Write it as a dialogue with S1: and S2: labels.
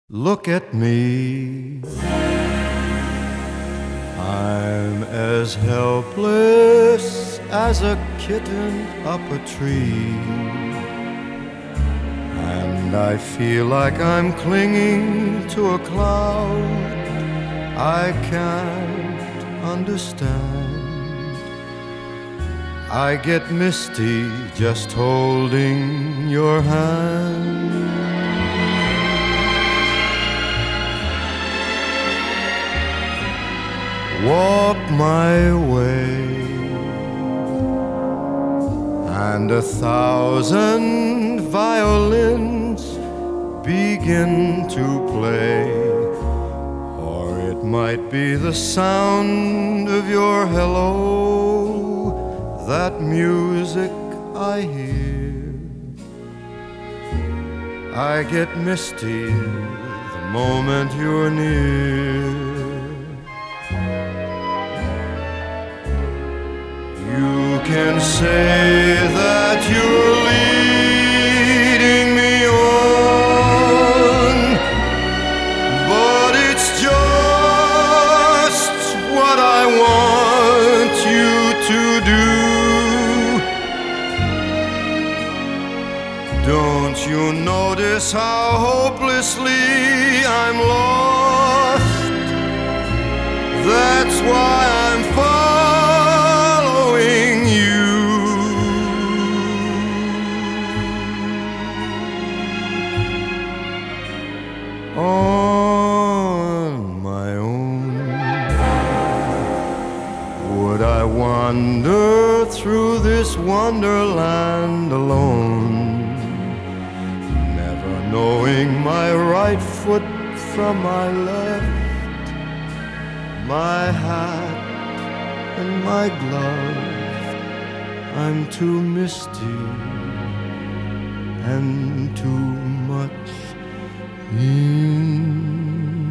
S1: Look at me, I'm as helpless as a kitten up a tree, and I feel like I'm clinging to a cloud I can't understand. I get misty just holding your hand. Walk my way, and 1,000 violins begin to play, or it might be the sound of your hello, that music I hear. I get misty the moment you're near. You can say that you're leading me on, but it's just what I want you to do. Don't you notice how hopelessly I'm lost? That's why I'm following you. On my own, would I wander through this wonderland alone, never knowing my right foot from my left, my hat and my glove? I'm too misty and too much in